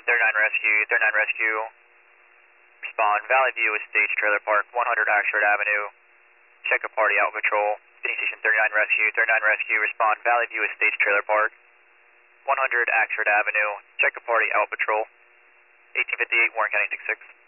Station 39 Rescue, 39 Rescue. Respond, Valley View Estates Trailer Park, 100 Oxford Avenue. Check a party out patrol. City Station 39 Rescue, 39 Rescue. Respond, Valley View Estates Trailer Park, 100 Oxford Avenue. Check a party out patrol. 1858 Warren County 66.